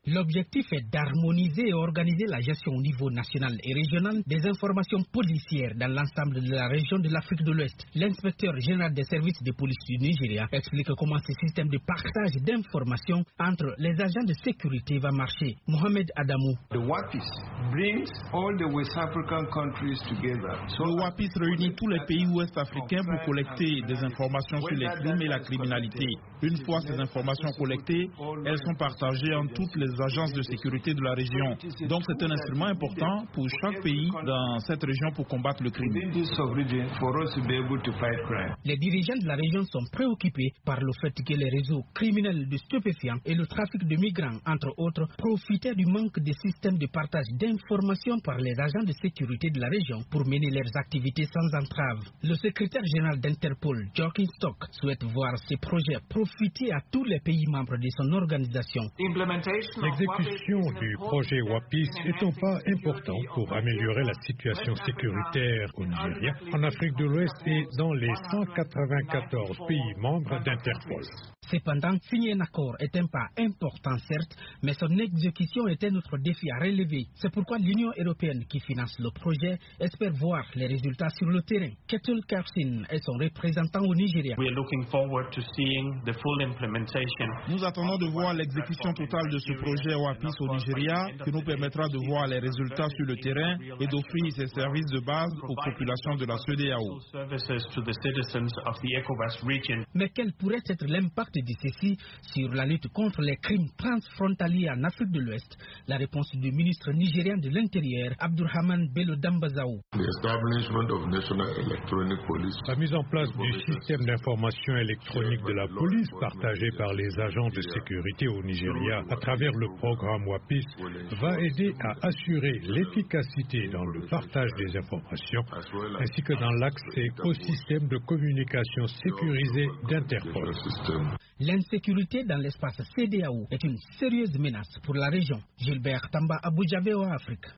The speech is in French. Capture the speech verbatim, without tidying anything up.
L'objectif est d'harmoniser et organiser la gestion au niveau national et régional des informations policières dans l'ensemble de la région de l'Afrique de l'Ouest. L'inspecteur général des services de police du Nigeria explique comment ce système de partage d'informations entre les agents de sécurité va marcher. Mohamed Adamou. The WAPIS brings all the West African countries together. So le WAPIS réunit tous les pays ouest africains pour collecter des informations sur les crimes et la criminalité. Une fois ces informations collectées, elles sont partagées en toutes les agences de sécurité de la région. Donc c'est un instrument important pour chaque pays dans cette région pour combattre le crime. Les dirigeants de la région sont préoccupés par le fait que les réseaux criminels de stupéfiants et le trafic de migrants, entre autres, profitaient du manque de systèmes de partage d'informations par les agents de sécurité de la région pour mener leurs activités sans entrave. Le secrétaire général d'Interpol, Jorkin Stock, souhaite voir ces projets profiter à tous les pays membres de son organisation. L'exécution du projet WAPIS est un pas important pour améliorer la situation sécuritaire au Nigeria, en Afrique de l'Ouest et dans les cent quatre-vingt-quatorze pays membres d'Interpol. Cependant, signer un accord est un pas important certes, mais son exécution est un autre défi à relever. C'est pourquoi l'Union européenne qui finance le projet espère voir les résultats sur le terrain. Ketul Karsin est son représentant au Nigeria. Nous attendons de voir l'exécution totale de ce projet WAPIS au Nigeria, qui nous permettra de voir les résultats sur le terrain et d'offrir ces services de base aux populations de la C E D E A O. Mais quel pourrait être l'impact de ceci sur la lutte contre les crimes transfrontaliers en Afrique de l'Ouest? La réponse du ministre nigérien de l'Intérieur, Abdurrahman Bello Dambazaou. La mise en place du système d'information électronique de la police partagé par les agents de sécurité au Nigeria à travers le programme WAPIS va aider à assurer l'efficacité dans le partage des informations ainsi que dans l'accès au système de communication sécurisé d'Interpol. L'insécurité dans l'espace C E D E A O est une sérieuse menace pour la région. Gilbert Tamba, Abuja, V O A Afrique.